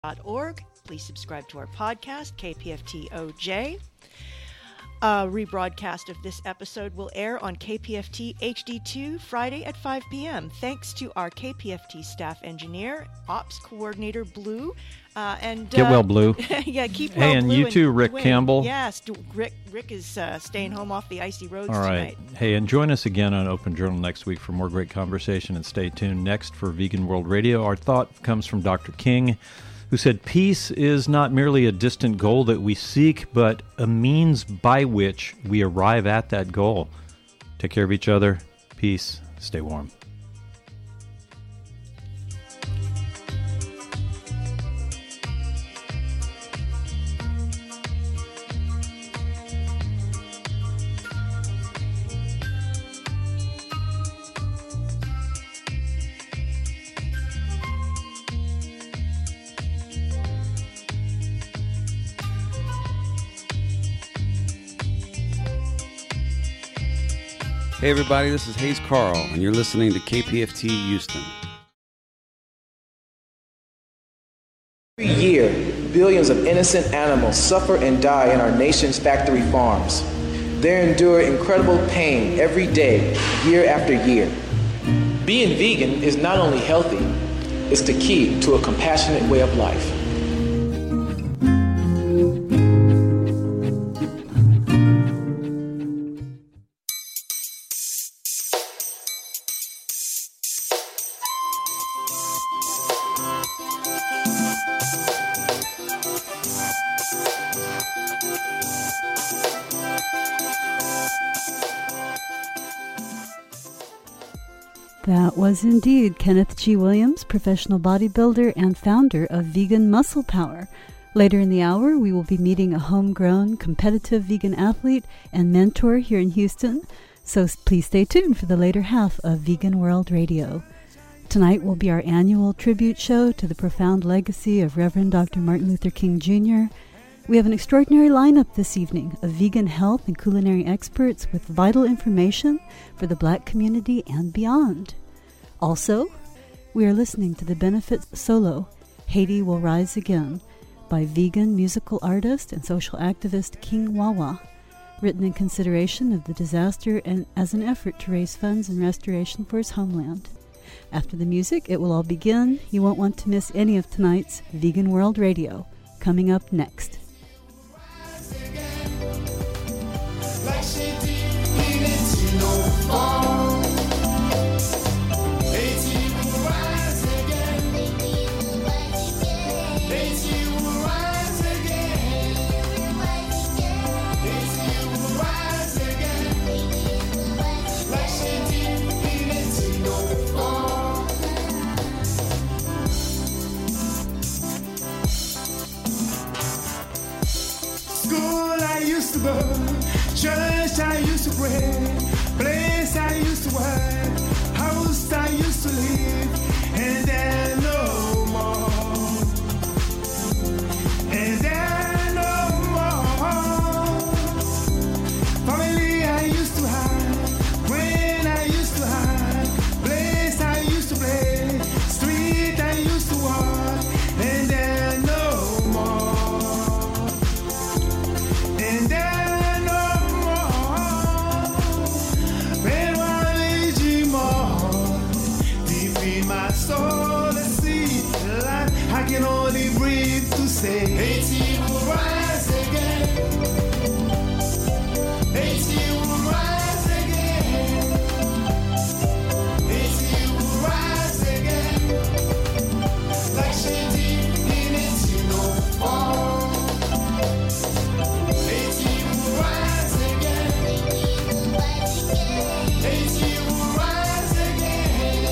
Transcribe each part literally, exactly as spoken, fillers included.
dot org. Please subscribe to our podcast, K P F T O J. A rebroadcast of this episode will air on K P F T H D two Friday at five p.m. Thanks to our K P F T staff engineer, Ops Coordinator Blue. Uh, and Get uh, well, Blue. Yeah, keep well, Hey, and Blue, you too, and Rick win. Campbell. Yes, Rick Rick is uh, staying home off the icy roads All right. tonight. Hey, and join us again on Open Journal next week for more great conversation, and stay tuned next for Vegan World Radio. Our thought comes from Doctor King, who said, peace is not merely a distant goal that we seek, but a means by which we arrive at that goal. Take care of each other. Peace. Stay warm. Hey everybody, this is Hayes Carl, and you're listening to K P F T Houston. Every year, billions of innocent animals suffer and die in our nation's factory farms. They endure incredible pain every day, year after year. Being vegan is not only healthy, it's the key to a compassionate way of life. That was indeed Kenneth G. Williams, professional bodybuilder and founder of Vegan Muscle Power. Later in the hour, we will be meeting a homegrown, competitive vegan athlete and mentor here in Houston, so please stay tuned for the later half of Vegan World Radio. Tonight will be our annual tribute show to the profound legacy of Reverend Doctor Martin Luther King Junior We have an extraordinary lineup this evening of vegan health and culinary experts with vital information for the Black community and beyond. Also, we are listening to the benefit solo, Haiti Will Rise Again, by vegan musical artist and social activist King Wawa, written in consideration of the disaster and as an effort to raise funds and restoration for his homeland. After the music, it will all begin. You won't want to miss any of tonight's Vegan World Radio. Coming up next. Like she did in it, no fall. Haiti will rise again. Haiti will rise again. Haiti will rise again. Like she did in it, no fall. School I used to go. Church I used to pray, place I used to work, house I used to live, and there no more, and there no more. Family I used to have, when I used to have, place I used to play, street I used to walk, and there no more, and there soul to see life. I can only breathe to say Haiti will rise again. Haiti will rise again. Haiti will rise again. Like she did in it, no fall. Haiti will rise again. Haiti will rise again.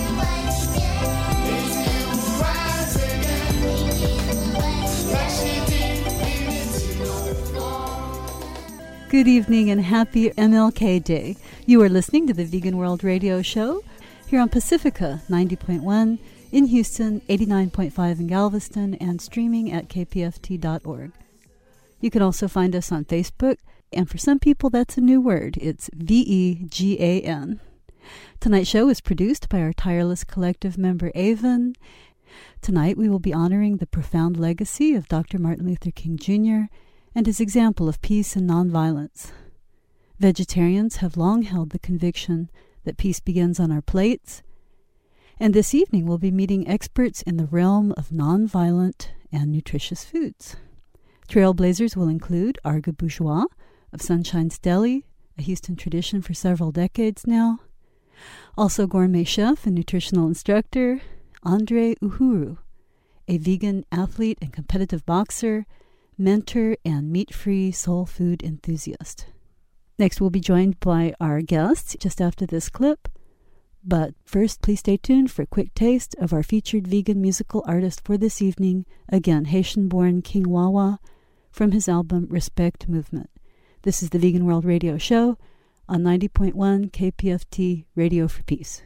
Good evening and happy M L K Day. You are listening to the Vegan World Radio Show here on Pacifica ninety point one in Houston, eighty-nine point five in Galveston, and streaming at k p f t dot org. You can also find us on Facebook, and for some people that's a new word. It's V E G A N. Tonight's show is produced by our tireless collective member Avon, Tonight we will be honoring the profound legacy of Doctor Martin Luther King Junior and his example of peace and nonviolence. Vegetarians have long held the conviction that peace begins on our plates, and this evening we'll be meeting experts in the realm of nonviolent and nutritious foods. Trailblazers will include Arga Bourgeois of Sunshine's Deli, a Houston tradition for several decades now. Also gourmet chef and nutritional instructor Andre Uhuru, a vegan athlete and competitive boxer, mentor, and meat-free soul food enthusiast. Next, we'll be joined by our guests just after this clip. But first, please stay tuned for a quick taste of our featured vegan musical artist for this evening, again, Haitian-born King Wawa, from his album Respect Movement. This is the Vegan World Radio Show on ninety point one K P F T Radio for Peace.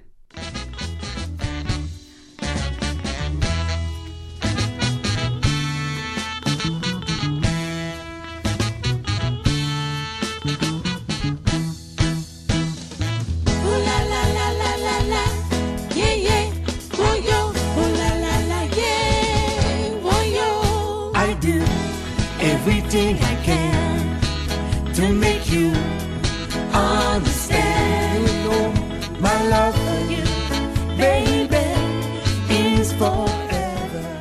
Everything I can to make you understand. You know my love for you, baby, is forever.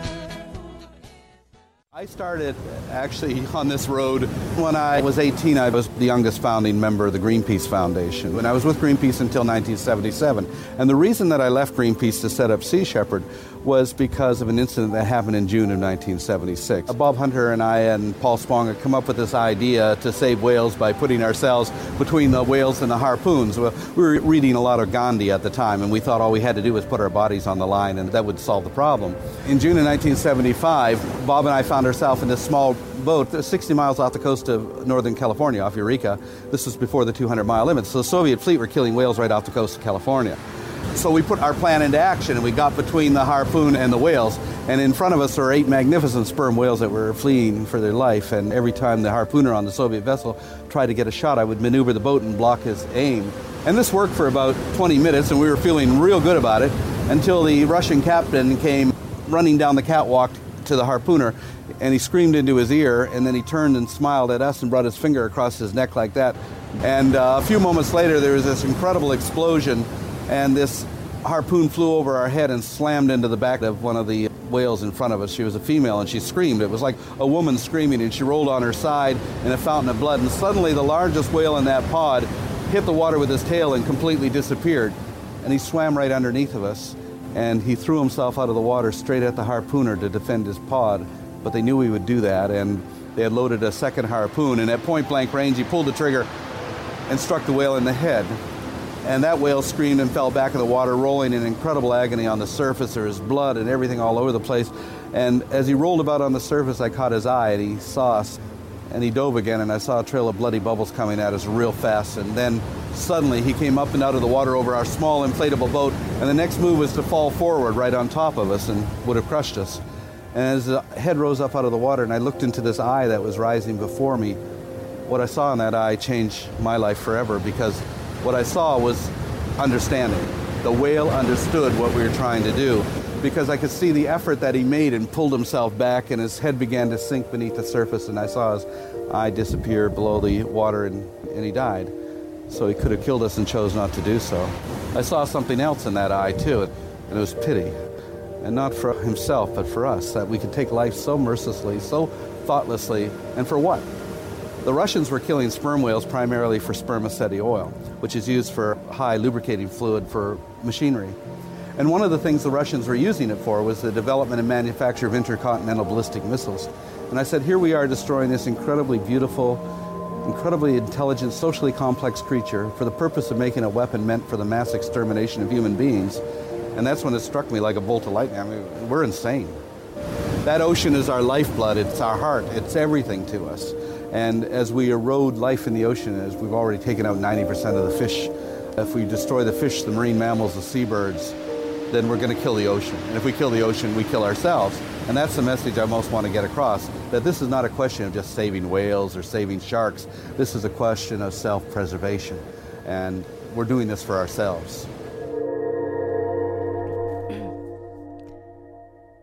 I started actually on this road when I was eighteen. I was the youngest founding member of the Greenpeace Foundation. And I was with Greenpeace until nineteen seventy-seven. And the reason that I left Greenpeace to set up Sea Shepherd was because of an incident that happened in June of nineteen seventy-six. Bob Hunter and I and Paul Spong had come up with this idea to save whales by putting ourselves between the whales and the harpoons. Well, we were reading a lot of Gandhi at the time, and we thought all we had to do was put our bodies on the line, and that would solve the problem. In June of nineteen seventy-five, Bob and I found ourselves in this small boat sixty miles off the coast of Northern California, off Eureka. This was before the two hundred mile limit, so the Soviet fleet were killing whales right off the coast of California. So we put our plan into action, and we got between the harpoon and the whales, and in front of us were eight magnificent sperm whales that were fleeing for their life, and every time the harpooner on the Soviet vessel tried to get a shot, I would maneuver the boat and block his aim. And this worked for about twenty minutes, and we were feeling real good about it, until the Russian captain came running down the catwalk to the harpooner, and he screamed into his ear, and then he turned and smiled at us and brought his finger across his neck like that. And uh, a few moments later, there was this incredible explosion, and this harpoon flew over our head and slammed into the back of one of the whales in front of us. She was a female, and she screamed. It was like a woman screaming, and she rolled on her side in a fountain of blood, and suddenly the largest whale in that pod hit the water with his tail and completely disappeared. And he swam right underneath of us, and he threw himself out of the water straight at the harpooner to defend his pod. But they knew we would do that, and they had loaded a second harpoon, and at point-blank range, he pulled the trigger and struck the whale in the head. And that whale screamed and fell back in the water, rolling in incredible agony on the surface. There was blood and everything all over the place. And as he rolled about on the surface, I caught his eye, and he saw us. And he dove again, and I saw a trail of bloody bubbles coming at us real fast. And then suddenly he came up and out of the water over our small inflatable boat, and the next move was to fall forward right on top of us and would have crushed us. And as the head rose up out of the water, and I looked into this eye that was rising before me, what I saw in that eye changed my life forever, because what I saw was understanding. The whale understood what we were trying to do, because I could see the effort that he made and pulled himself back, and his head began to sink beneath the surface, and I saw his eye disappear below the water, and, and he died. So he could have killed us and chose not to do so. I saw something else in that eye too, and it was pity. And not for himself, but for us, that we could take life so mercilessly, so thoughtlessly, and for what? The Russians were killing sperm whales primarily for spermaceti oil, which is used for high lubricating fluid for machinery. And one of the things the Russians were using it for was the development and manufacture of intercontinental ballistic missiles. And I said, here we are destroying this incredibly beautiful, incredibly intelligent, socially complex creature for the purpose of making a weapon meant for the mass extermination of human beings. And that's when it struck me like a bolt of lightning. I mean, we're insane. That ocean is our lifeblood, it's our heart, it's everything to us. And as we erode life in the ocean, as we've already taken out ninety percent of the fish, if we destroy the fish, the marine mammals, the seabirds, then we're going to kill the ocean. And if we kill the ocean, we kill ourselves. And that's the message I most want to get across, that this is not a question of just saving whales or saving sharks. This is a question of self-preservation. And we're doing this for ourselves.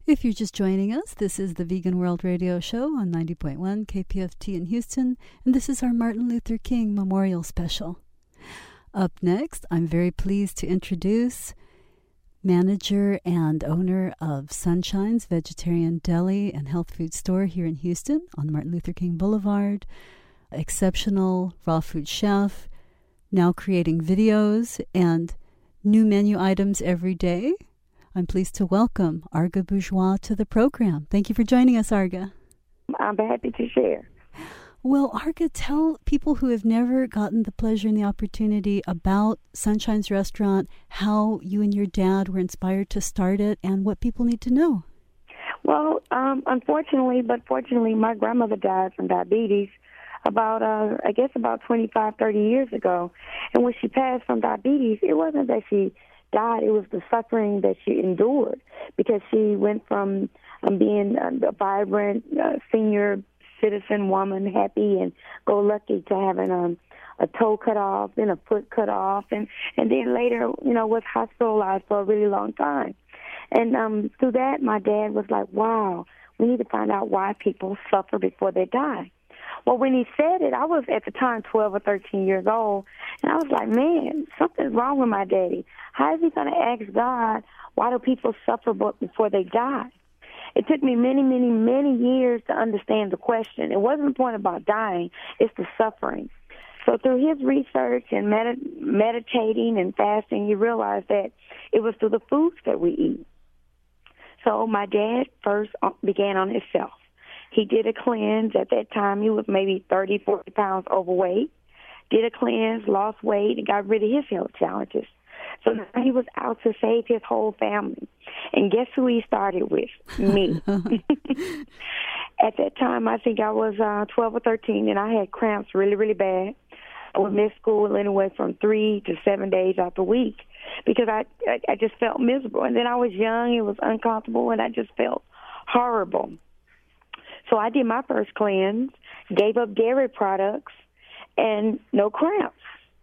If you're just joining us, this is the Vegan World Radio Show on ninety point one K P F T in Houston, and this is our Martin Luther King Memorial Special. Up next, I'm very pleased to introduce manager and owner of Sunshine's Vegetarian Deli and Health Food Store here in Houston on Martin Luther King Boulevard, exceptional raw food chef, now creating videos and new menu items every day. I'm pleased to welcome Arga Bourgeois to the program. Thank you for joining us, Arga. I'm happy to share. Well, Arga, tell people who have never gotten the pleasure and the opportunity about Sunshine's Restaurant, how you and your dad were inspired to start it, and what people need to know. Well, um, unfortunately, but fortunately, my grandmother died from diabetes about, uh, I guess, about twenty-five, thirty years ago. And when she passed from diabetes, it wasn't that she died, it was the suffering that she endured, because she went from um, being a vibrant uh, senior citizen woman, happy and go lucky, to having um, a toe cut off and a foot cut off, and and then later, you know, was hospitalized for a really long time. And um, through that, my dad was like, wow, we need to find out why people suffer before they die. Well, when he said it, I was at the time twelve or thirteen years old, and I was like, man, something's wrong with my daddy. How is he going to ask God, why do people suffer before they die? It took me many, many, many years to understand the question. It wasn't the point about dying, it's the suffering. So through his research and med- meditating and fasting, he realized that it was through the foods that we eat. So my dad first began on himself. He did a cleanse. At that time, he was maybe thirty, forty pounds overweight. Did a cleanse, lost weight, and got rid of his health challenges. So now he was out to save his whole family. And guess who he started with? Me. At that time, I think I was uh, twelve or thirteen, and I had cramps really, really bad. I would miss school anywhere from three to seven days out the week because I, I, I just felt miserable. And then I was young, it was uncomfortable, and I just felt horrible. So I did my first cleanse, gave up dairy products, and no cramps.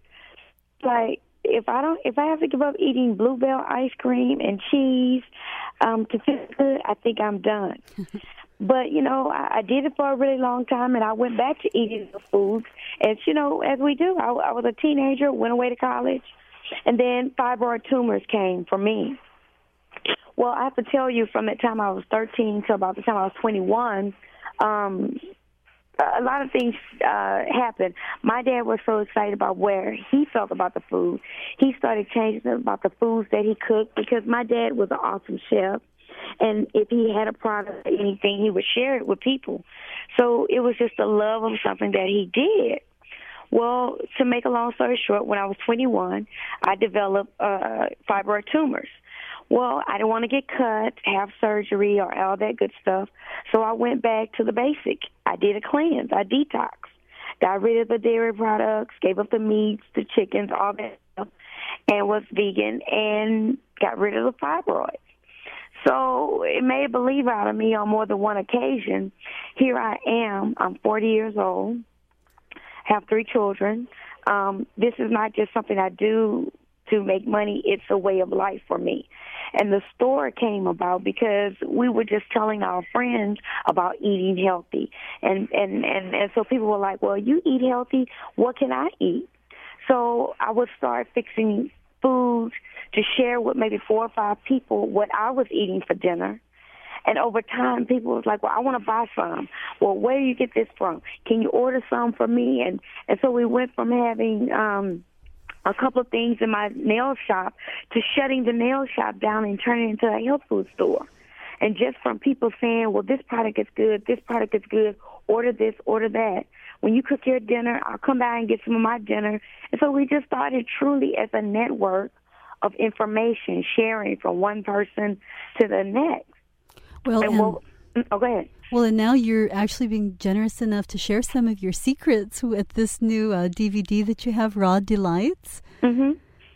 Like, if I don't, if I have to give up eating Bluebell ice cream and cheese um, to feel good, I think I'm done. But, you know, I, I did it for a really long time, and I went back to eating the foods. And, you know, as we do, I, I was a teenager, went away to college, and then fibroid tumors came for me. Well, I have to tell you, from the time I was thirteen till about the time I was twenty-one, um, a lot of things uh, happened. My dad was so excited about where he felt about the food. He started changing about the foods that he cooked, because my dad was an awesome chef. And if he had a product or anything, he would share it with people. So it was just the love of something that he did. Well, to make a long story short, when I was twenty-one, I developed uh, fibroid tumors. Well, I didn't want to get cut, have surgery, or all that good stuff. So I went back to the basic. I did a cleanse. I detoxed. Got rid of the dairy products, gave up the meats, the chickens, all that stuff, and was vegan, and got rid of the fibroids. So it made a believer out of me on more than one occasion. Here I am. I'm forty years old, have three children. Um, this is not just something I do to make money. It's a way of life for me. And the store came about because we were just telling our friends about eating healthy. And, and, and, and so people were like, well, you eat healthy, what can I eat? So I would start fixing food to share with maybe four or five people what I was eating for dinner. And over time, people was like, well, I want to buy some. Well, where do you get this from? Can you order some for me? And, and so we went from having um, a couple of things in my nail shop to shutting the nail shop down and turning it into a health food store. And just from people saying, well, this product is good, this product is good, order this, order that. When you cook your dinner, I'll come by and get some of my dinner. And so we just started truly as a network of information, sharing from one person to the next. Well, and and, we'll, oh, go ahead. Well, and now you're actually being generous enough to share some of your secrets with this new uh, D V D that you have, Raw Delights. Mm-hmm.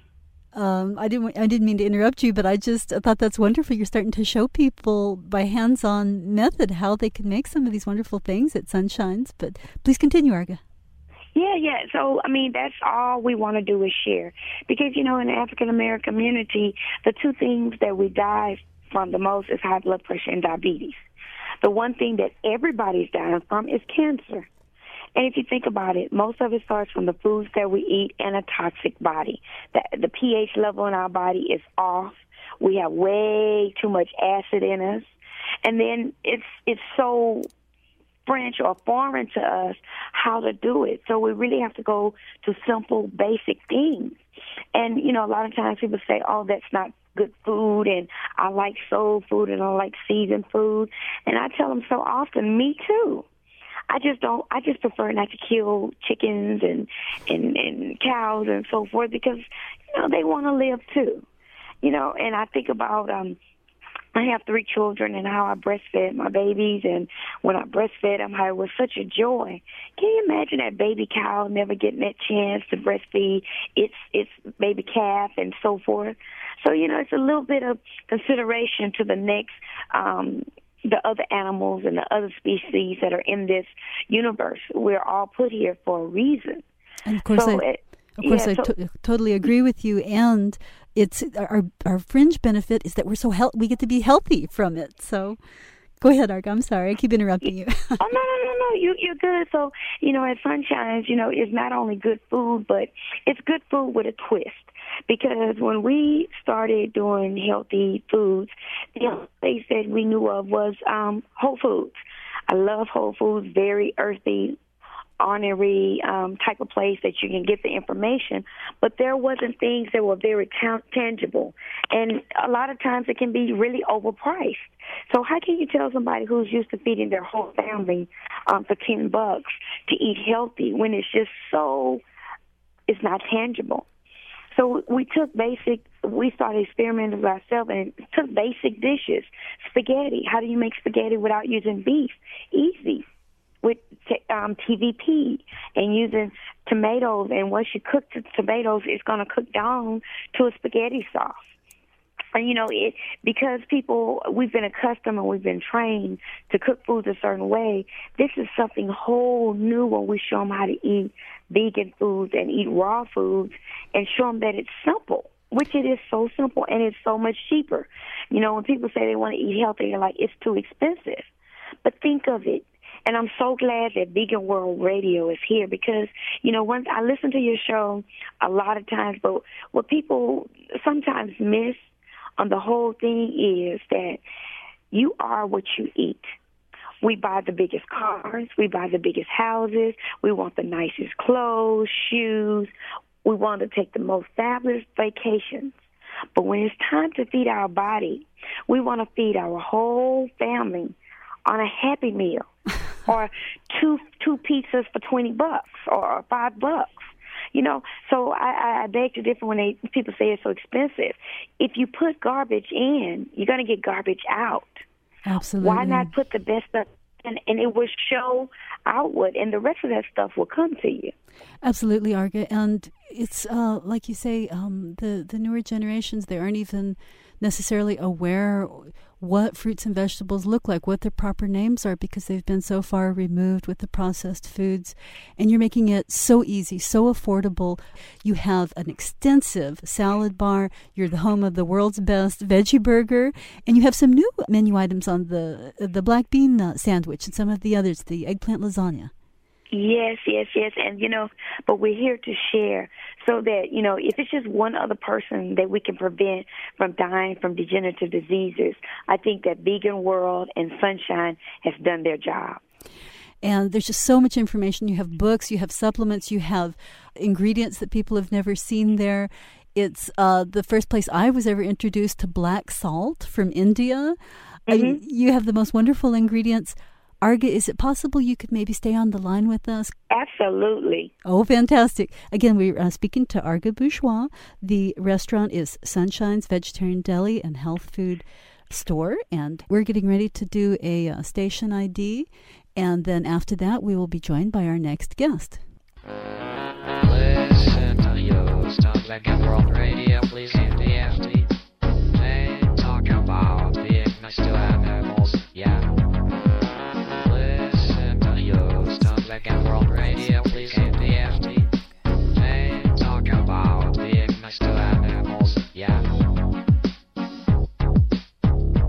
Um, I didn't. I didn't mean to interrupt you, but I just I thought that's wonderful. You're starting to show people by hands-on method how they can make some of these wonderful things at Sunshine's. But please continue, Arga. Yeah, yeah. So, I mean, that's all we want to do is share. Because, you know, in the African-American community, the two things that we die from the most is high blood pressure and diabetes. The one thing that everybody's dying from is cancer. And if you think about it, most of it starts from the foods that we eat and a toxic body. The, the pH level in our body is off. We have way too much acid in us. And then it's it's so French or foreign to us how to do it. So we really have to go to simple, basic things. And, you know, a lot of times people say, oh, that's not good food, and I like soul food, and I like seasoned food. And I tell them so often, me too. I just don't, I just prefer not to kill chickens and, and, and cows and so forth because, you know, they want to live too. You know, and I think about, um, I have three children and how I breastfed my babies, and when I breastfed them, how it was such a joy. Can you imagine that baby cow never getting that chance to breastfeed its its baby calf and so forth? So, you know, it's a little bit of consideration to the next, um, the other animals and the other species that are in this universe. We're all put here for a reason. And of course, so I, it, of course, yeah, I so, to- totally agree with you. And it's our our fringe benefit is that we're so healthy. We get to be healthy from it. So, go ahead, Arga. I'm sorry, I keep interrupting you. oh no, no, no, no. You you're good. So, you know, at Sunshines, you know, it's not only good food, but it's good food with a twist. Because when we started doing healthy foods, the only place that we knew of was um, Whole Foods. I love Whole Foods, very earthy, ornery um, type of place that you can get the information. But there wasn't things that were very ta- tangible. And a lot of times it can be really overpriced. So how can you tell somebody who's used to feeding their whole family um, for ten bucks to eat healthy when it's just so, it's not tangible? So we took basic, we started experimenting with ourselves and took basic dishes. Spaghetti. How do you make spaghetti without using beef? Easy. With t- um, T V P and using tomatoes. And once you cook the tomatoes, it's going to cook down to a spaghetti sauce. And, you know, it because people, we've been accustomed and we've been trained to cook foods a certain way, this is something whole new when we show them how to eat vegan foods and eat raw foods and show them that it's simple, which it is so simple and it's so much cheaper. You know, when people say they want to eat healthy, they're like, it's too expensive. But think of it. And I'm so glad that Vegan World Radio is here because, you know, once I listen to your show a lot of times, but what people sometimes miss on the whole thing is that you are what you eat. We buy the biggest cars. We buy the biggest houses. We want the nicest clothes, shoes. We want to take the most fabulous vacations. But when it's time to feed our body, we want to feed our whole family on a Happy Meal or two two pizzas for twenty bucks or five bucks. You know, so I, I beg to differ when they, people say it's so expensive. If you put garbage in, you're going to get garbage out. Absolutely. Why not put the best stuff in, and it will show outward, and the rest of that stuff will come to you. Absolutely, Arga. And it's uh, like you say, um, the, the newer generations, they aren't even necessarily aware what fruits and vegetables look like, what their proper names are, because they've been so far removed with the processed foods. And you're making it so easy, so affordable. You have an extensive salad bar. You're the home of the world's best veggie burger. And you have some new menu items on the the black bean uh, sandwich and some of the others, the eggplant lasagna. Yes, yes, yes. And, you know, but we're here to share so that, you know, if it's just one other person that we can prevent from dying from degenerative diseases, I think that Vegan World and Sunshine has done their job. And there's just so much information. You have books, you have supplements, you have ingredients that people have never seen there. It's uh, the first place I was ever introduced to black salt from India. Mm-hmm. Uh, you have the most wonderful ingredients. Arga, is it possible you could maybe stay on the line with us? Absolutely. Oh, fantastic. Again, we're uh, speaking to Arga Bourgeois. The restaurant is Sunshine's Vegetarian Deli and Health Food Store, and we're getting ready to do a uh, station I D, and then after that, we will be joined by our next guest. Listen to you, Stop Vegan World Radio, please K P F T. They talk about being nice to animals, yeah. Vegan World Radio, please K P F T. They talk about being nice to animals, yeah.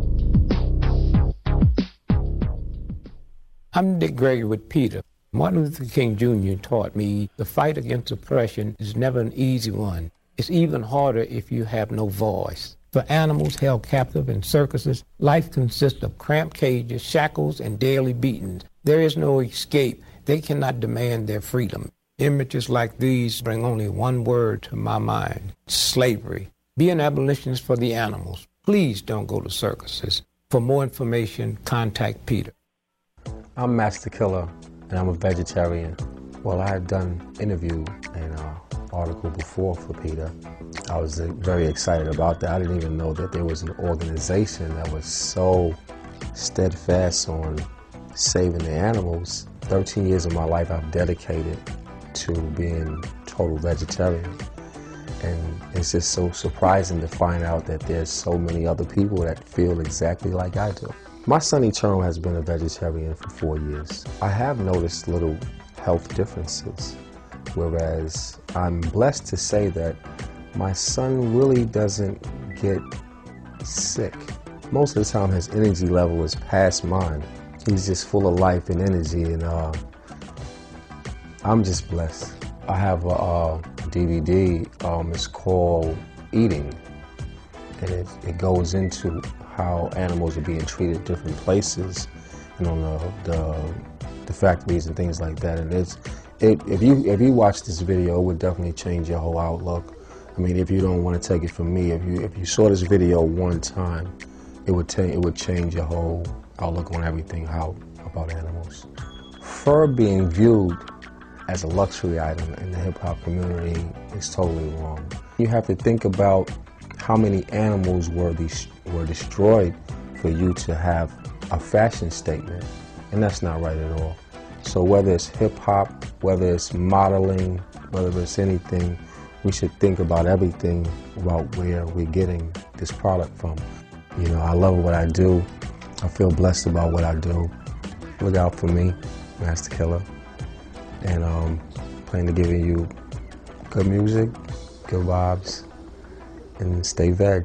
I'm Dick Gregory with PETA. Martin Luther King Junior taught me the fight against oppression is never an easy one. It's even harder if you have no voice. For animals held captive in circuses, life consists of cramped cages, shackles, and daily beatings. There is no escape. They cannot demand their freedom. Images like these bring only one word to my mind: slavery. Be an abolitionist for the animals. Please don't go to circuses. For more information, contact PETA. I'm Master Killer, and I'm a vegetarian. Well, I had done an interview and an article before for PETA. I was uh, very excited about that. I didn't even know that there was an organization that was so steadfast on saving the animals. thirteen years of my life I've dedicated to being total vegetarian. And it's just so surprising to find out that there's so many other people that feel exactly like I do. My son Eternal has been a vegetarian for four years. I have noticed little health differences, whereas I'm blessed to say that my son really doesn't get sick. Most of the time his energy level is past mine. He's just full of life and energy, and uh, I'm just blessed. I have a, a D V D, um, it's called Eating, and it, it goes into how animals are being treated at different places and on the, the, the factories and things like that. And it's, it, if you if you watch this video, it would definitely change your whole outlook. I mean, if you don't want to take it from me, if you if you saw this video one time, it would ta- it would change your whole outlook on everything how about animals. Fur being viewed as a luxury item in the hip-hop community is totally wrong. You have to think about how many animals were des- were destroyed for you to have a fashion statement, and that's not right at all. So whether it's hip-hop, whether it's modeling, whether it's anything, we should think about everything about where we're getting this product from. You know, I love what I do. I feel blessed about what I do. Look out for me, Master Killer. And um, plan to give you good music, good vibes, and stay veg.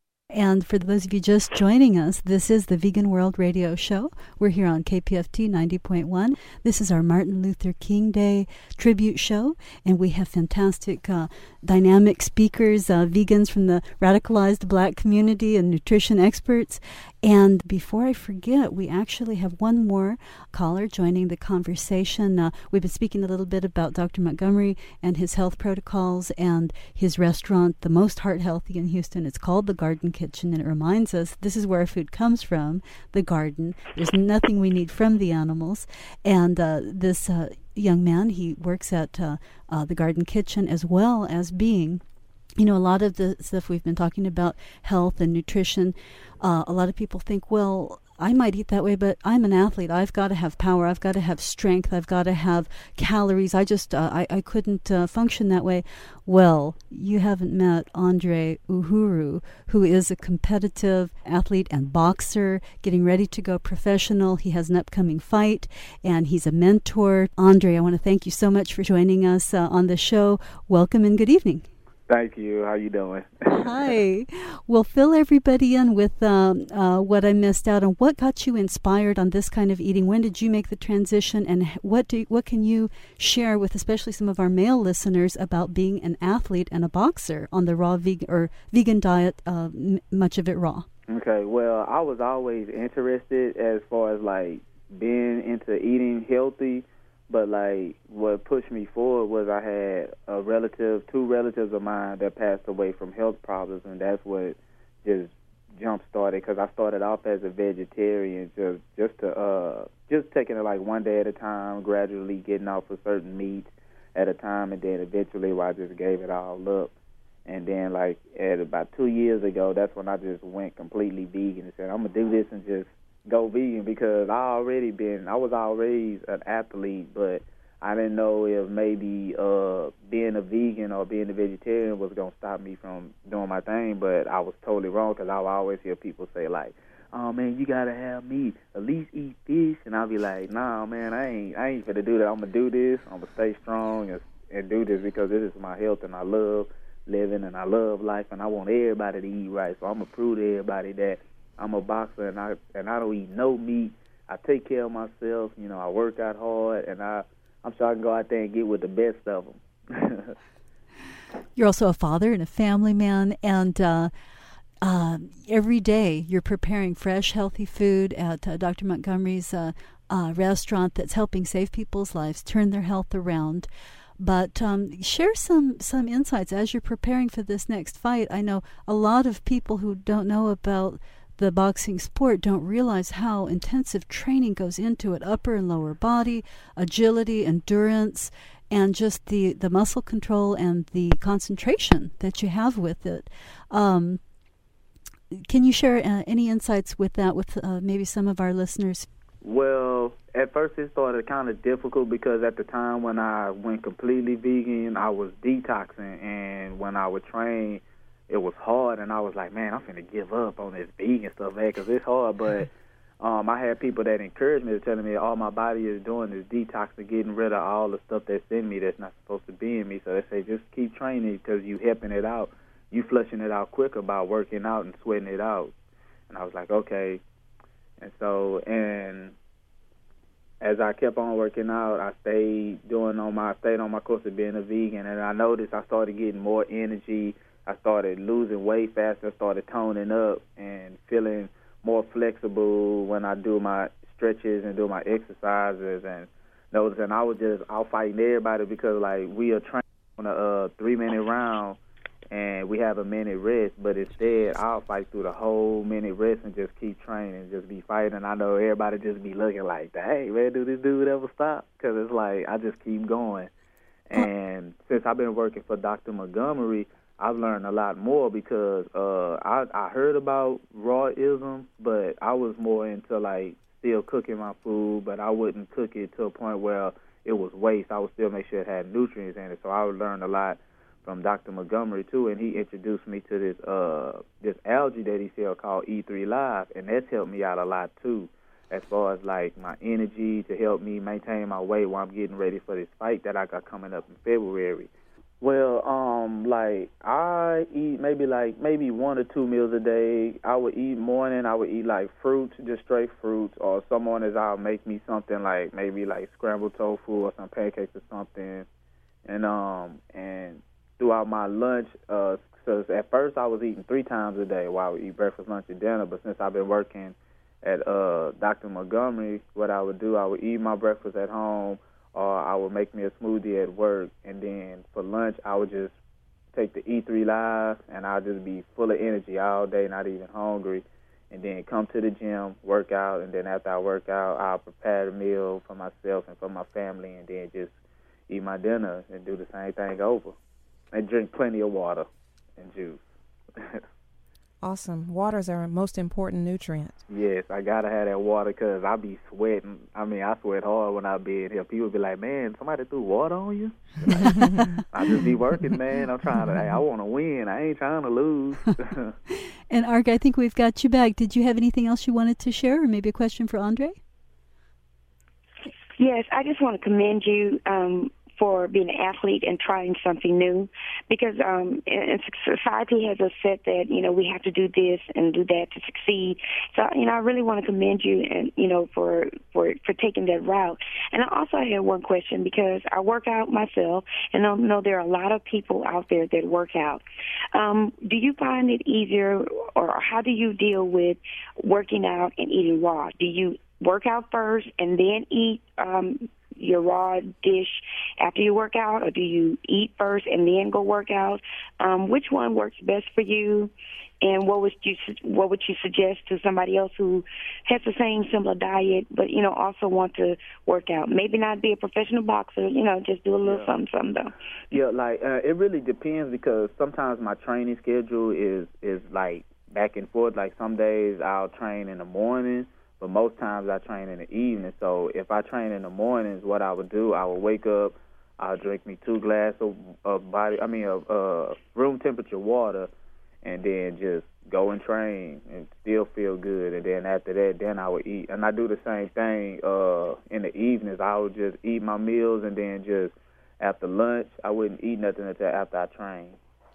And for those of you just joining us, this is the Vegan World Radio Show. We're here on K P F T ninety point one. This is our Martin Luther King Day tribute show, and we have fantastic, uh, dynamic speakers, uh, vegans from the radicalized black community and nutrition experts. And before I forget, we actually have one more caller joining the conversation. Uh, we've been speaking a little bit about Doctor Montgomery and his health protocols and his restaurant, the most heart healthy in Houston. It's called The Garden Kitchen, and it reminds us this is where our food comes from, the garden. There's nothing we need from the animals. And uh, this uh, young man, he works at uh, uh, the Garden Kitchen as well as being, you know, a lot of the stuff we've been talking about, health and nutrition, uh, a lot of people think, well, I might eat that way, but I'm an athlete. I've got to have power. I've got to have strength. I've got to have calories. I just, uh, I, I couldn't uh, function that way. Well, you haven't met Andre Uhuru, who is a competitive athlete and boxer, getting ready to go professional. He has an upcoming fight, and he's a mentor. Andre, I want to thank you so much for joining us uh, on the show. Welcome and good evening. Thank you. How you doing? Hi. Well, fill everybody in with um, uh, what I missed out on. What got you inspired on this kind of eating? When did you make the transition? And what do what can you share with especially some of our male listeners about being an athlete and a boxer on the raw vegan or vegan diet, uh, m- much of it raw? Okay. Well, I was always interested as far as like being into eating healthy. But, like, what pushed me forward was I had a relative, two relatives of mine that passed away from health problems, and that's what just jump-started, because I started off as a vegetarian, just just to, uh, just taking it, like, one day at a time, gradually getting off of certain meats at a time, and then eventually well, I just gave it all up. And then, like, at about two years ago, that's when I just went completely vegan and said, I'm going to do this and just go vegan, because I already been, I was already an athlete, but I didn't know if maybe uh, being a vegan or being a vegetarian was going to stop me from doing my thing, but I was totally wrong, because I would always hear people say, like, oh, man, you got to have meat, at least eat fish, and I'll be like, nah, man, I ain't I ain't finna do that. I'm going to do this, I'm going to stay strong and, and do this, because this is my health, and I love living, and I love life, and I want everybody to eat right, so I'm going to prove to everybody that I'm a boxer, and I and I don't eat no meat. I I take care of myself. You know, I work out hard, and I, I'm sure I can go out there and get with the best of them. You're also a father and a family man, and uh, uh, every day you're preparing fresh, healthy food at uh, Doctor Montgomery's uh, uh, restaurant that's helping save people's lives, turn their health around. But um, share some, some insights as you're preparing for this next fight. I know a lot of people who don't know about the boxing sport don't realize how intensive training goes into it, upper and lower body, agility, endurance, and just the, the muscle control and the concentration that you have with it. Um, can you share uh, any insights with that with uh, maybe some of our listeners? Well, at first it started kind of difficult because at the time when I went completely vegan, I was detoxing, and when I would train, it was hard, and I was like, man, I'm finna give up on this vegan stuff, man, because it's hard. But um, I had people that encouraged me, telling me all my body is doing is detoxing, getting rid of all the stuff that's in me that's not supposed to be in me. So they say, just keep training because you helping it out. You flushing it out quicker by working out and sweating it out. And I was like, okay. And so, and as I kept on working out, I stayed doing on my stayed on my course of being a vegan, and I noticed I started getting more energy. I started losing weight faster, started toning up and feeling more flexible when I do my stretches and do my exercises. And noticing I was just out fighting everybody because like we are training on a uh, three minute round and we have a minute rest, but instead I'll fight through the whole minute rest and just keep training and just be fighting. And I know everybody just be looking like, hey, man, do this dude ever stop? Because it's like I just keep going. And since I've been working for Doctor Montgomery, I've learned a lot more because uh, I, I heard about rawism, but I was more into, like, still cooking my food, but I wouldn't cook it to a point where it was waste. I would still make sure it had nutrients in it. So I would learn a lot from Doctor Montgomery, too, and he introduced me to this uh, this algae that he sells called E three Live, and that's helped me out a lot, too, as far as, like, my energy to help me maintain my weight while I'm getting ready for this fight that I got coming up in February. Well, um, like, I eat maybe, like, maybe one or two meals a day. I would eat morning, I would eat, like, fruits, just straight fruits, or some mornings I'll make me something like maybe, like, scrambled tofu or some pancakes or something. And, um, and throughout my lunch, uh, so at first I was eating three times a day while I would eat breakfast, lunch, and dinner, but since I've been working at uh, Doctor Montgomery, what I would do, I would eat my breakfast at home, or I would make me a smoothie at work, and then for lunch I would just take the E three Live, and I'll just be full of energy all day, not even hungry, and then come to the gym, work out, and then after I work out, I'll prepare a meal for myself and for my family, and then just eat my dinner and do the same thing over, and drink plenty of water and juice. Awesome. Water's our most important nutrient. Yes, I got to have that water because I be sweating. I mean, I sweat hard when I be in here. People be like, man, somebody threw water on you? Like, I just be working, man. I'm trying to, hey, I want to win. I ain't trying to lose. And, Arg, I think we've got you back. Did you have anything else you wanted to share, or maybe a question for Andre? Yes, I just want to commend you um, for being an athlete and trying something new, because um, and society has us set that, you know, we have to do this and do that to succeed. So, you know, I really want to commend you, and you know, for for for taking that route. And I also had one question, because I work out myself, and I know there are a lot of people out there that work out. Um, do you find it easier, or how do you deal with working out and eating raw? Do you work out first and then eat um, your raw dish after you work out, or do you eat first and then go work out? Um, which one works best for you, and what would you what would you suggest to somebody else who has the same similar diet, but you know also want to work out? Maybe not be a professional boxer, you know, just do a little yeah. something, something though. Yeah, like uh, it really depends, because sometimes my training schedule is is like back and forth. Like some days I'll train in the morning, but most times I train in the evening. So if I train in the mornings, what I would do, I would wake up, I'll drink me two glasses of, of body, I mean, of uh, room temperature water, and then just go and train and still feel good. And then after that, then I would eat. And I do the same thing uh, in the evenings. I would just eat my meals, and then just after lunch, I wouldn't eat nothing until after I train.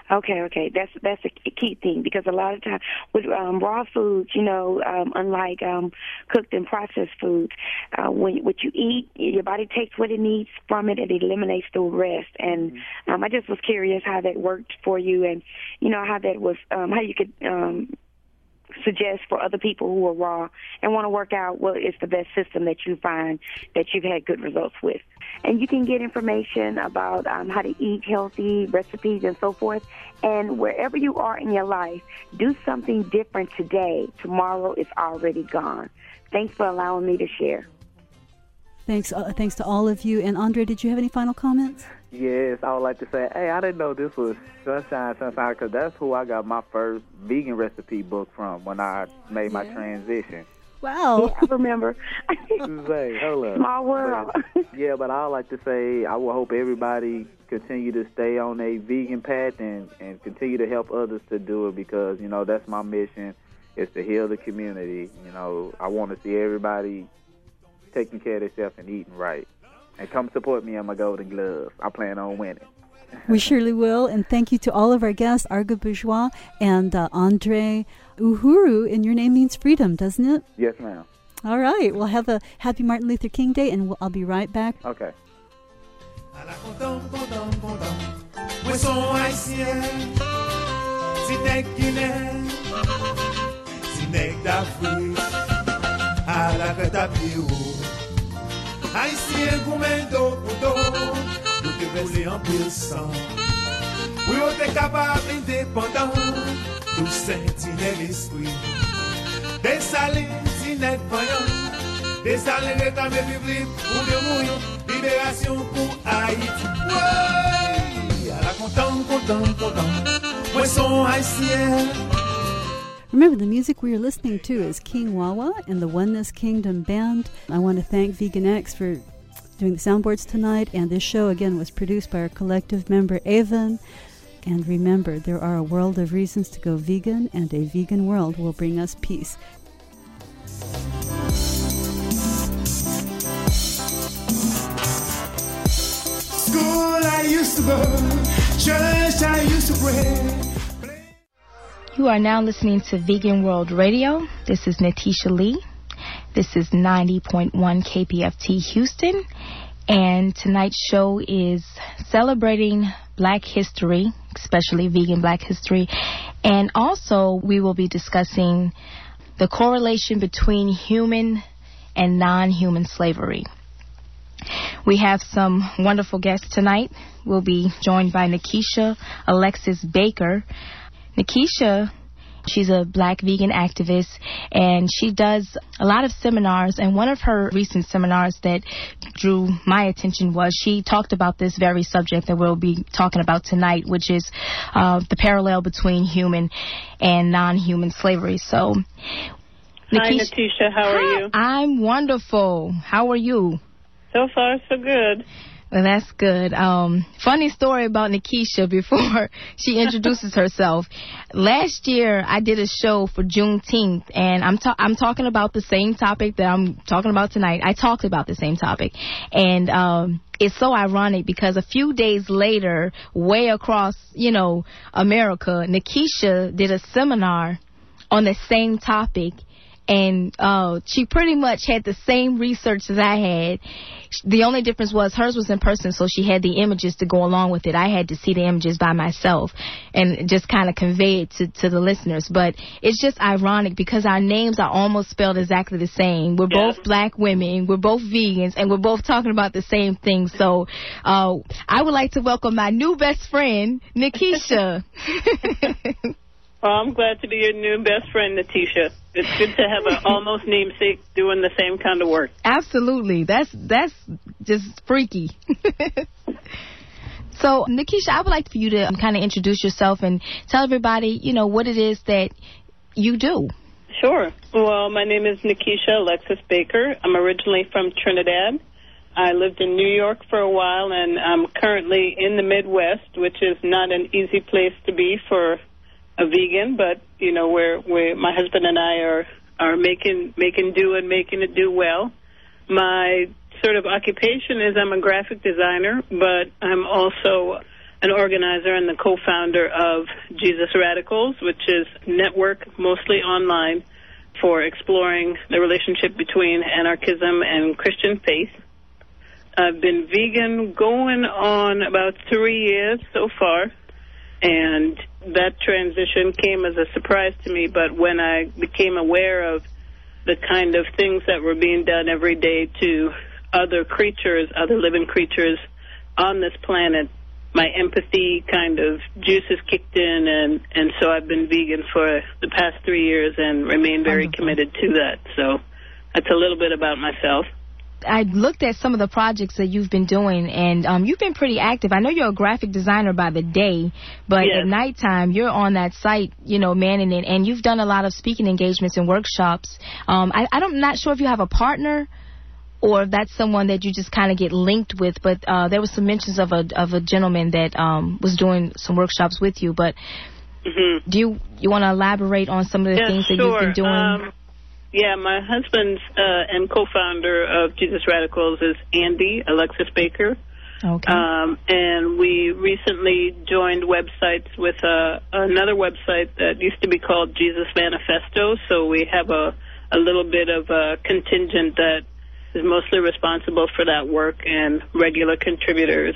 Okay, okay, that's that's a key thing, because a lot of times with um, raw foods, you know, um, unlike um, cooked and processed foods, uh, when what you eat, your body takes what it needs from it and it eliminates the rest. And mm-hmm. um, I just was curious how that worked for you, and you know how that was, um, how you could um, suggest for other people who are raw and want to work out what is the best system that you find that you've had good results with. And you can get information about um, how to eat healthy, recipes, and so forth. And wherever you are in your life, do something different today. Tomorrow is already gone. Thanks for allowing me to share. Thanks, uh, thanks to all of you. And Andre, did you have any final comments? Yes, I would like to say, hey, I didn't know this was Sunshine Sunshine, because that's who I got my first vegan recipe book from when I made my yeah. transition. Wow. Yeah, I remember. Say, hold up. Small world. But, yeah, but I like to say I will hope everybody continue to stay on a vegan path and, and continue to help others to do it, because, you know, that's my mission, is to heal the community. You know, I want to see everybody taking care of themselves and eating right. And come support me on my Golden Gloves. I plan on winning. We surely will. And thank you to all of our guests, Arga Bourgeois and uh, Andre Uhuru. And your name means freedom, doesn't it? Yes, ma'am. All right. Well, have a happy Martin Luther King Day, and we'll, I'll be right back. Okay. Haïtien goumen do pou do, nou te roule en pile sang. Oui, on te capable indépendant, tout sentinelle l'esprit. Des salés, sinet voyants, des salés réclamés publics pour de mouillons, libération pour Haïti. Oui, à la content, content, content, moi son haïtien. Remember, the music we are listening to is King Wawa and the Oneness Kingdom Band. I want to thank Vegan X for doing the soundboards tonight, and this show, again, was produced by our collective member, Avon. And remember, there are a world of reasons to go vegan, and a vegan world will bring us peace. School I used to go, church I used to pray. You are now listening to Vegan World Radio. This is Natisha Lee. This is ninety point one K P F T Houston. And tonight's show is celebrating Black history, especially vegan Black history. And also we will be discussing the correlation between human and non-human slavery. We have some wonderful guests tonight. We'll be joined by Nikisha Alexis Baker. Nikisha, she's a Black vegan activist, and she does a lot of seminars, and one of her recent seminars that drew my attention was she talked about this very subject that we'll be talking about tonight, which is uh, the parallel between human and non-human slavery. So, Nikisha, hi, Natisha. How are you? I'm wonderful. How are you? So far, so good. Well, that's good. Um, funny story about Nikisha before she introduces herself. Last year, I did a show for Juneteenth, and I'm ta- I'm talking about the same topic that I'm talking about tonight. I talked about the same topic, and um, it's so ironic because a few days later, way across, you know, America, Nikisha did a seminar on the same topic. And uh, she pretty much had the same research as I had. The only difference was hers was in person, so she had the images to go along with it. I had to see the images by myself and just kind of convey it to, to the listeners. But it's just ironic because our names are almost spelled exactly the same. We're yeah. both Black women, we're both vegans, and we're both talking about the same thing. So uh, I would like to welcome my new best friend, Nikisha. Well, I'm glad to be your new best friend, Natisha. It's good to have an almost namesake doing the same kind of work. Absolutely. That's that's just freaky. So, Nikisha, I would like for you to kind of introduce yourself and tell everybody, you know, what it is that you do. Sure. Well, my name is Nikisha Alexis Baker. I'm originally from Trinidad. I lived in New York for a while, and I'm currently in the Midwest, which is not an easy place to be for a vegan, but you know, where where my husband and I are are making making do and making it do well. My sort of occupation is I'm a graphic designer, but I'm also an organizer and the co-founder of Jesus Radicals, which is a network mostly online for exploring the relationship between anarchism and Christian faith. I've been vegan going on about three years so far, and that transition came as a surprise to me, but when I became aware of the kind of things that were being done every day to other creatures, other living creatures on this planet, my empathy kind of juices kicked in, and, and so I've been vegan for the past three years and remain very Wonderful. committed to that. So that's a little bit about myself. I looked at some of the projects that you've been doing, and um, you've been pretty active. I know you're a graphic designer by the day, but yes. at nighttime, you're on that site, you know, manning it, and you've done a lot of speaking engagements and workshops. Um, I, I don't, I'm not sure if you have a partner or if that's someone that you just kind of get linked with, but uh, there was some mentions of a of a gentleman that um, was doing some workshops with you. But mm-hmm. do you you want to elaborate on some of the yeah, things that sure. you've been doing? Um, yeah, my husband uh, and co-founder of Jesus Radicals is Andy Alexis Baker. Okay. Um, and we recently joined websites with uh, another website that used to be called Jesus Manifesto. So we have a, a little bit of a contingent that is mostly responsible for that work and regular contributors.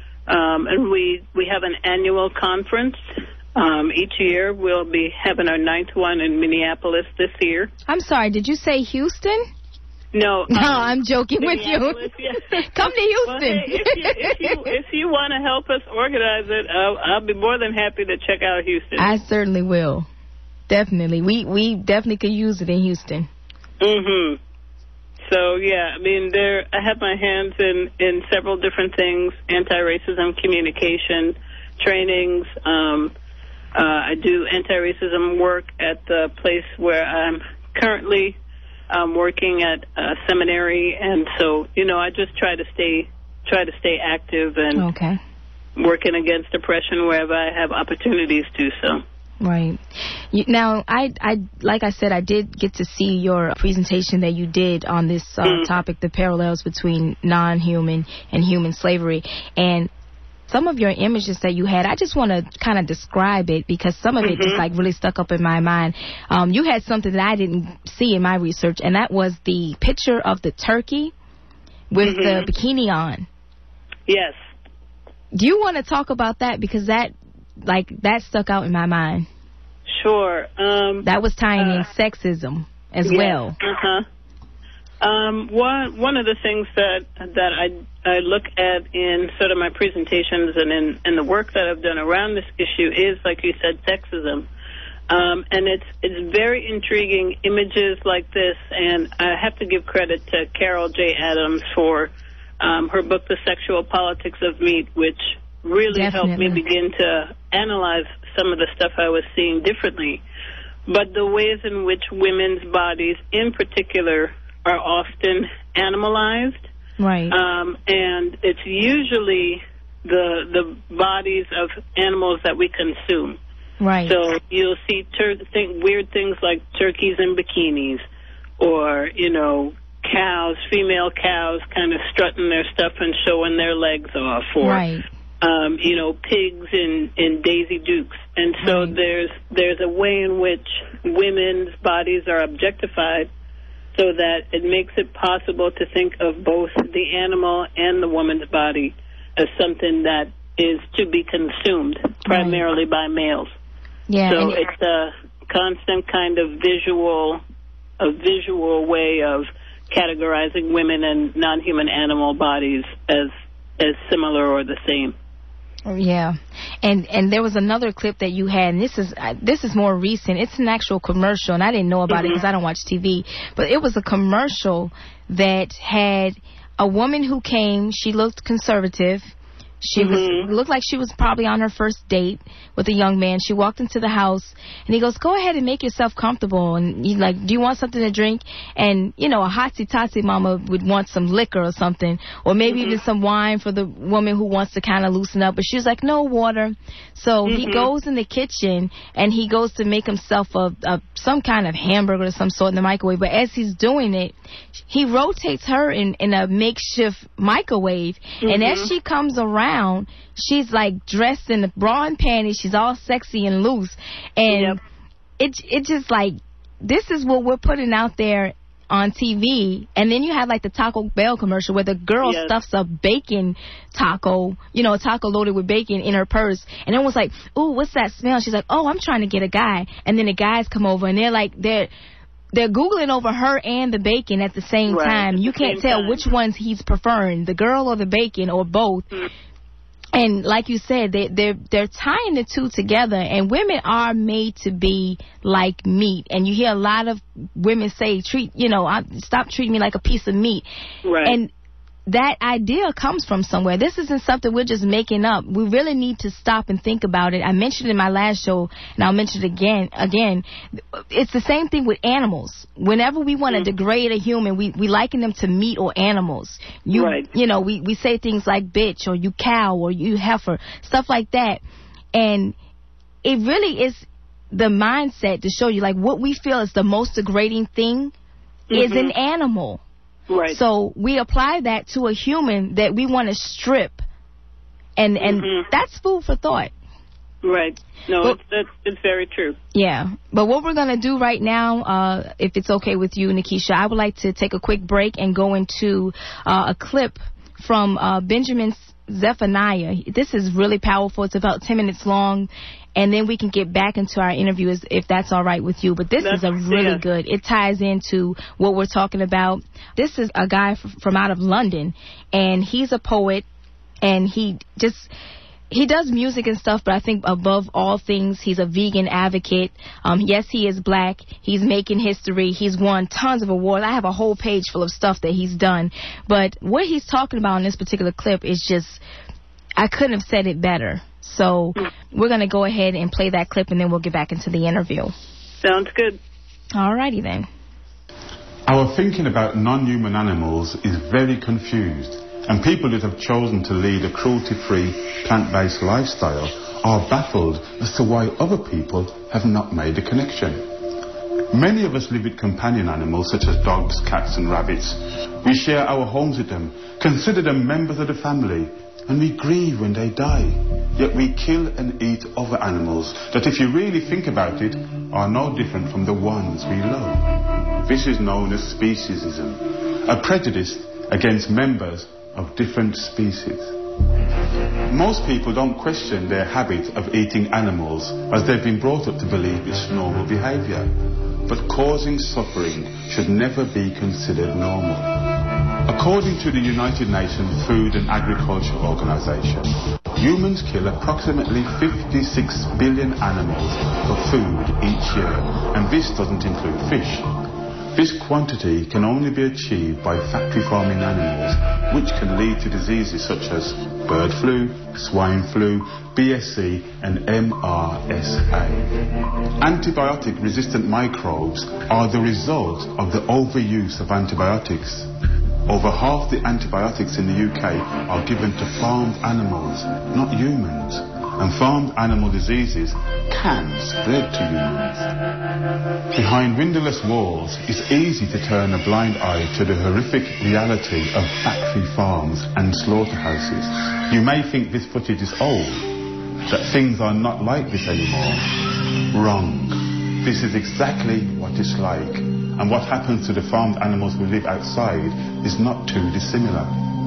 Um, and we, we have an annual conference. Um, each year we'll be having our ninth one in Minneapolis this year. I'm sorry, did you say Houston? No. No, um, I'm joking with you. Yeah. Come to Houston. Well, hey, if you, if you, if you want to help us organize it, I'll, I'll be more than happy to check out Houston. I certainly will. Definitely. We, we definitely could use it in Houston. Mm-hmm. So, yeah, I mean, there. I have my hands in, in several different things, anti-racism communication, trainings. Um, uh, I do anti-racism work at the place where I'm currently um, working at a seminary. And so, you know, I just try to stay try to stay active and okay. working against oppression wherever I have opportunities to, so. Right. You, now, I, I, like I said, I did get to see your presentation that you did on this uh, mm. topic, the parallels between non-human and human slavery. And some of your images that you had, I just want to kind of describe it because some of mm-hmm. it just like really stuck up in my mind. Um, you had something that I didn't see in my research, and that was the picture of the turkey with mm-hmm. the bikini on. Yes. Do you want to talk about that? Because that Like, that stuck out in my mind. Sure. Um, that was tying uh, in sexism as yeah, well. Uh-huh. Um, one, one of the things that that I, I look at in sort of my presentations and in, in the work that I've done around this issue is, like you said, sexism. Um, and it's it's very intriguing images like this, and I have to give credit to Carol J. Adams for um, her book, The Sexual Politics of Meat, which really Definitely. helped me begin to analyze some of the stuff I was seeing differently. But the ways in which women's bodies in particular are often animalized. Right. Um, and it's usually the the bodies of animals that we consume. Right. So you'll see tur- think weird things like turkeys in bikinis, or, you know, cows, female cows kind of strutting their stuff and showing their legs off, or right. Um, you know, pigs in, in Daisy Dukes. And so right. there's there's a way in which women's bodies are objectified so that it makes it possible to think of both the animal and the woman's body as something that is to be consumed primarily right. by males. Yeah, so it's a constant kind of visual, a visual way of categorizing women and non-human animal bodies as as similar or the same. Yeah, and and there was another clip that you had, and this is uh, this is more recent. It's an actual commercial, and I didn't know about mm-hmm. it because I don't watch T V. But it was a commercial that had a woman who came. She looked conservative. She mm-hmm. was looked like she was probably on her first date with a young man. She walked into the house, and he goes, "Go ahead and make yourself comfortable." And he's like, "Do you want something to drink?" And, you know, a hotsy-totsy mama would want some liquor or something, or maybe mm-hmm. even some wine for the woman who wants to kind of loosen up. But she was like, "No, water." So mm-hmm. he goes in the kitchen, and he goes to make himself a, a some kind of hamburger of some sort in the microwave. But as he's doing it, he rotates her in, in a makeshift microwave. Mm-hmm. And as she comes around, around, she's like dressed in the bra and panties. She's all sexy and loose. And yep. it, it just like, this is what we're putting out there on T V. And then you have like the Taco Bell commercial where the girl yes. stuffs a bacon taco, you know, a taco loaded with bacon in her purse. And it was like, ooh, what's that smell? She's like, oh, I'm trying to get a guy. And then the guys come over and they're like, they're they're Googling over her and the bacon at the same right. time. You can't tell time. which ones he's preferring, the girl or the bacon or both. Mm. And like you said, they, they're, they're tying the two together, and women are made to be like meat. And you hear a lot of women say, treat, you know, stop treating me like a piece of meat. Right. And that idea comes from somewhere. This isn't something we're just making up. We really need to stop and think about it. I mentioned it in my last show, and I'll mention it again. Again, it's the same thing with animals. Whenever we want to mm-hmm. degrade a human, we, we liken them to meat or animals. You, right. you know, we, we say things like bitch or you cow or you heifer, stuff like that. And it really is the mindset to show you, like, what we feel is the most degrading thing mm-hmm. is an animal. Right. So we apply that to a human that we want to strip, and and mm-hmm. that's food for thought. Right. No, but, it's, it's it's very true. Yeah. But what we're going to do right now, uh, if it's okay with you, Nikisha, I would like to take a quick break and go into uh, a clip from uh, Benjamin Zephaniah. This is really powerful. It's about ten minutes long. And then we can get back into our interview as, if that's all right with you. But this that's, is a really yeah. good. It ties into what we're talking about. This is a guy f- from out of London, and he's a poet, and he just, he does music and stuff, but I think above all things, he's a vegan advocate. Um, yes, he is black. He's making history. He's won tons of awards. I have a whole page full of stuff that he's done. But what he's talking about in this particular clip is just, I couldn't have said it better. So we're going to go ahead and play that clip, and then we'll get back into the interview. Sounds good. All righty then. Our thinking about non-human animals is very confused, and people that have chosen to lead a cruelty-free, plant-based lifestyle are baffled as to why other people have not made the connection. Many of us live with companion animals such as dogs, cats and rabbits. We share our homes with them, consider them members of the family, and we grieve when they die. Yet we kill and eat other animals that, if you really think about it, are no different from the ones we love. This is known as speciesism, a prejudice against members of different species. Most people don't question their habit of eating animals, as they've been brought up to believe it's normal behaviour. But causing suffering should never be considered normal. According to the United Nations Food and Agriculture Organization, humans kill approximately fifty-six billion animals for food each year, and this doesn't include fish. This quantity can only be achieved by factory farming animals, which can lead to diseases such as bird flu, swine flu, B S E and M R S A. Antibiotic-resistant microbes are the result of the overuse of antibiotics. Over half the antibiotics in the U K are given to farmed animals, not humans. And farmed animal diseases can spread to humans. Behind windowless walls, it's easy to turn a blind eye to the horrific reality of factory farms and slaughterhouses. You may think this footage is old, that things are not like this anymore. Wrong. This is exactly what it's like. And what happens to the farmed animals who live outside is not too dissimilar.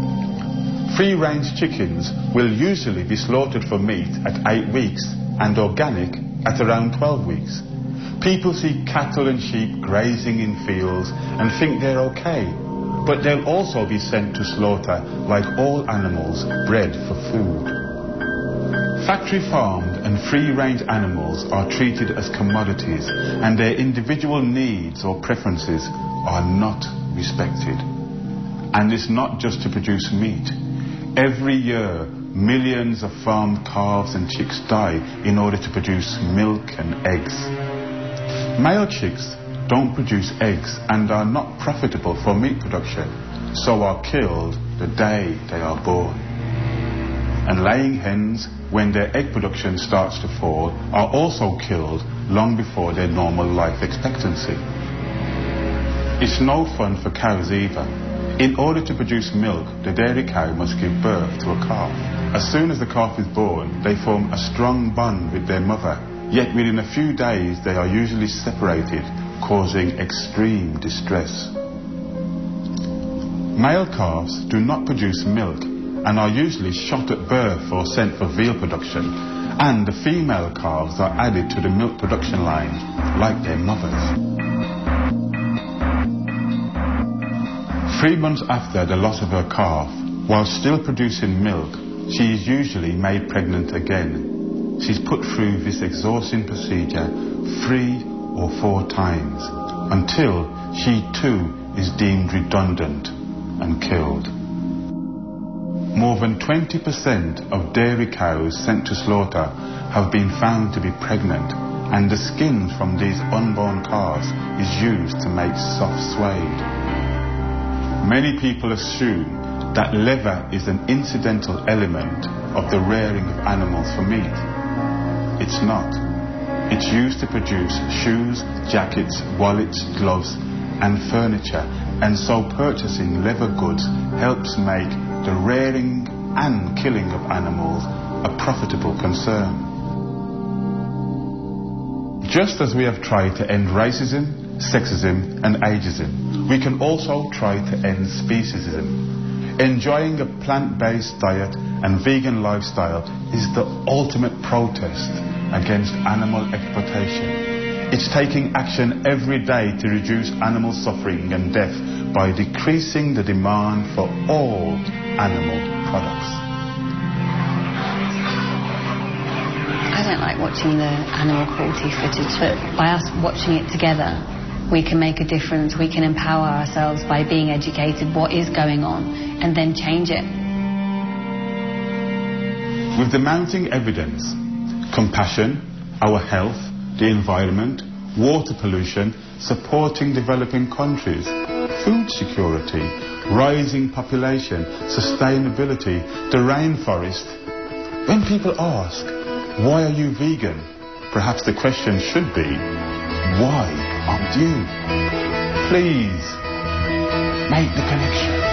Free-range chickens will usually be slaughtered for meat at eight weeks and organic at around twelve weeks. People see cattle and sheep grazing in fields and think they're okay, but they'll also be sent to slaughter like all animals bred for food. Factory-farmed and free-range animals are treated as commodities, and their individual needs or preferences are not respected. And it's not just to produce meat. Every year, millions of farmed calves and chicks die in order to produce milk and eggs. Male chicks don't produce eggs and are not profitable for meat production, so are killed the day they are born. And laying hens, when their egg production starts to fall, are also killed long before their normal life expectancy. It's no fun for cows either. In order to produce milk, the dairy cow must give birth to a calf. As soon as the calf is born, they form a strong bond with their mother. Yet within a few days, they are usually separated, causing extreme distress. Male calves do not produce milk and are usually shot at birth or sent for veal production, and the female calves are added to the milk production line like their mothers. Three months after the loss of her calf, while still producing milk, she is usually made pregnant again. She's put through this exhausting procedure three or four times until she too is deemed redundant and killed. More than twenty percent of dairy cows sent to slaughter have been found to be pregnant, and the skins from these unborn calves is used to make soft suede. Many people assume that leather is an incidental element of the rearing of animals for meat. It's not. It's used to produce shoes, jackets, wallets, gloves and furniture, and so purchasing leather goods helps make the rearing and killing of animals a profitable concern. Just as we have tried to end racism, sexism and ageism, we can also try to end speciesism. Enjoying a plant-based diet and vegan lifestyle is the ultimate protest against animal exploitation. It's taking action every day to reduce animal suffering and death by decreasing the demand for all animal products. I don't like watching the animal cruelty footage, but by us watching it together, we can make a difference. We can empower ourselves by being educated what is going on and then change it. With the mounting evidence, compassion, our health, the environment, water pollution, supporting developing countries, food security, rising population, sustainability, the rainforest. When people ask, why are you vegan? Perhaps the question should be, why aren't you? Please, make the connection.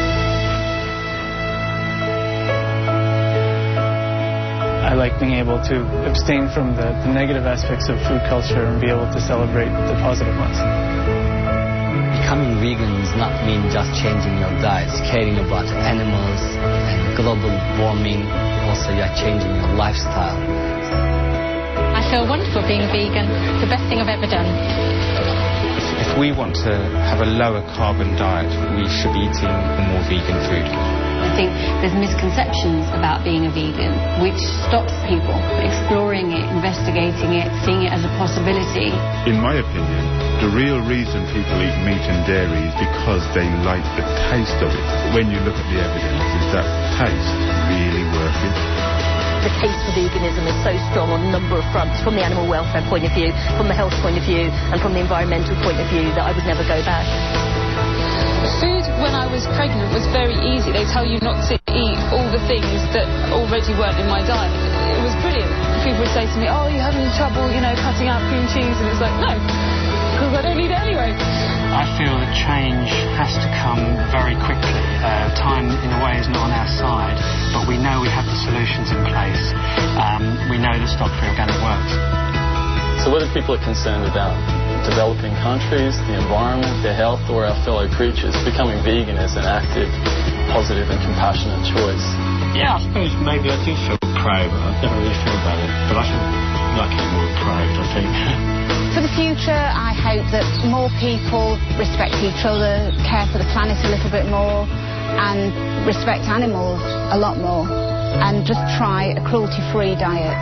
I like being able to abstain from the, the negative aspects of food culture and be able to celebrate the positive ones. Becoming vegan does not mean just changing your diet, it's caring about animals and global warming. Also, you're changing your lifestyle. I feel wonderful being vegan, the best thing I've ever done. If we want to have a lower carbon diet, we should be eating more vegan food. I think there's misconceptions about being a vegan, which stops people exploring it, investigating it, seeing it as a possibility. In my opinion, the real reason people eat meat and dairy is because they like the taste of it. When you look at the evidence, is that taste really worth it? The case for veganism is so strong on a number of fronts, from the animal welfare point of view, from the health point of view, and from the environmental point of view, that I would never go back. Food when I was pregnant was very easy. They tell you not to eat all the things that already weren't in my diet. It was brilliant. People would say to me, oh, you're having trouble, you know, cutting out cream cheese, and it's like, no, because I don't eat it anyway. I feel that change has to come very quickly. Uh, time, in a way, is not on our side, but we know we have the solutions in place. Um, we know that stock-free organic works. So whether people are concerned about developing countries, the environment, their health, or our fellow creatures, becoming vegan is an active, positive and compassionate choice. Yeah, I suppose maybe I do feel proud, but I never really feel about it. But I feel lucky more proud, I think. For the future, I hope that more people respect each other, care for the planet a little bit more, and respect animals a lot more, and just try a cruelty-free diet.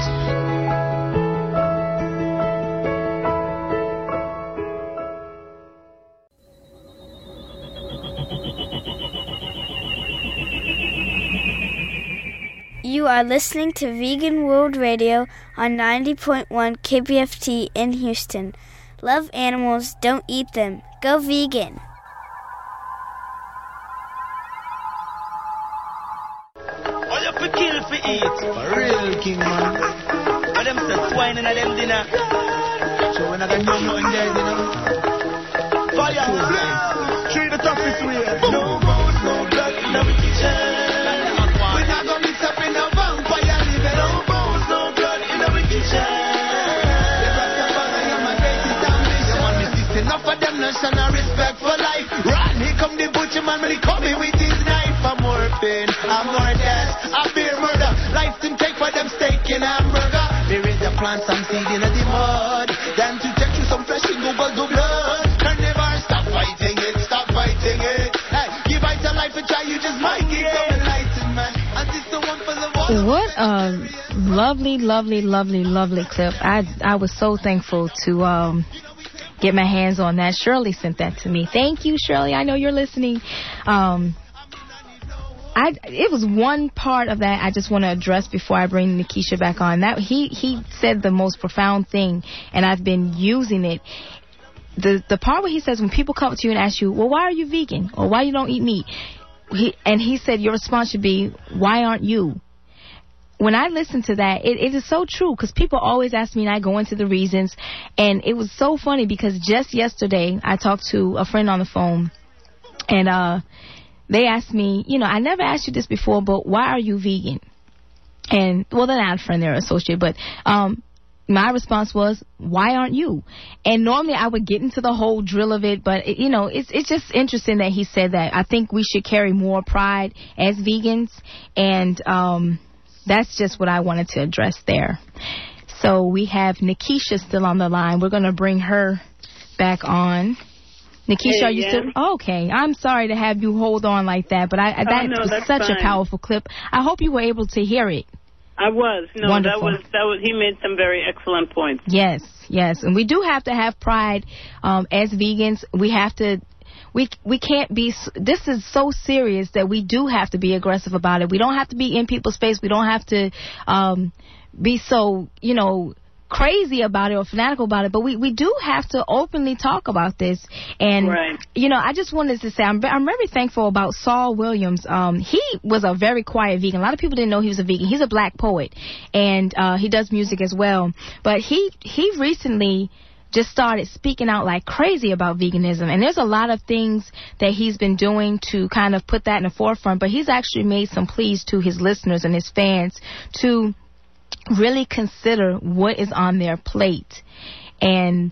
You are listening to Vegan World Radio on ninety point one K P F T in Houston. Love animals, don't eat them. Go vegan. All you for kill for eat. For real king man. But them say swine in them dinner. So when I got no more in there, you know. Fire. Treat the toughest way. No more, no blood in the kitchen. We're not gonna be stepping up. family coming with his knife. I'm morphine, I'm more death, I fear murder. Life to take for them steak and hamburger. Me raise the plants, I'm seeding in the mud. Then to take you some flesh and go go do blood. Carnivore, stop fighting it, stop fighting it. Hey, give it a life and try, you just might get some enlightenment. And this the one for the one. What a lovely, lovely, lovely, lovely clip. I I was so thankful to um get my hands on that. Shirley sent that to me. Thank you, Shirley. I know you're listening. Um, I it was one part of that I just want to address before I bring Nikisha back on. That he he said the most profound thing, and I've been using it. The the part where he says when people come to you and ask you, well, why are you vegan or why you don't eat meat? He, and he said your response should be, why aren't you? When I listen to that, it, it is so true because people always ask me and I go into the reasons. And it was so funny because just yesterday I talked to a friend on the phone and uh, they asked me, you know, I never asked you this before, but why are you vegan? And, well, they're not a friend, they're an associate, but um, my response was, why aren't you? And normally I would get into the whole drill of it, but, it, you know, it's it's just interesting that he said that. I think we should carry more pride as vegans, and um, that's just what I wanted to address there. So we have Nikisha still on the line. We're going to bring her back on. Nikisha, hey, are you yeah. still? Oh, okay. I'm sorry to have you hold on like that, but I, I that oh, no, was that's such fine. a powerful clip. I hope you were able to hear it. I was. No, Wonderful. that was that was. He made some very excellent points. Yes, yes, and we do have to have pride um, as vegans. We have to. We we can't be. This is so serious that we do have to be aggressive about it. We don't have to be in people's face. We don't have to um, be so, you know, crazy about it or fanatical about it, but we, we do have to openly talk about this. And, right. you know, I just wanted to say I'm, I'm very thankful about Saul Williams. Um, he was a very quiet vegan. A lot of people didn't know he was a vegan. He's a black poet, and uh, he does music as well. But he, he recently just started speaking out like crazy about veganism. And there's a lot of things that he's been doing to kind of put that in the forefront, but he's actually made some pleas to his listeners and his fans to really consider what is on their plate. And